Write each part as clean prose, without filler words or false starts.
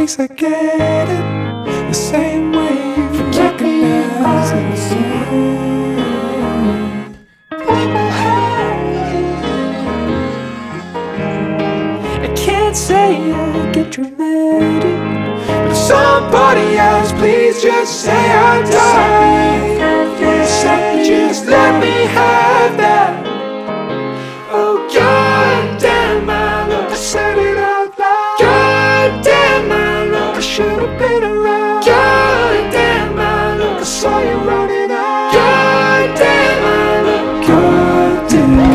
face, I get it. The same way you recognize it. I can't say I get dramatic, but if somebody else, please just say I died. Just let me have that. Oh, goddamn, my love, I said it out loud. Goddamn, my love, I should've been around. Goddamn, my love, I saw you running out. Goddamn, my love, goddamn.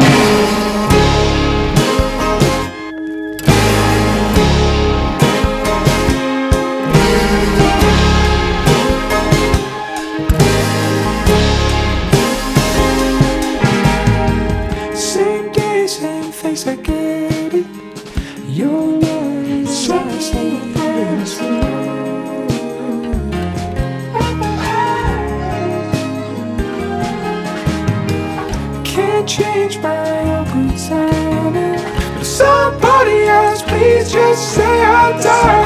Same day, same face, I get it. Your love is so can't change my own good timing, but if somebody else, please just say I died.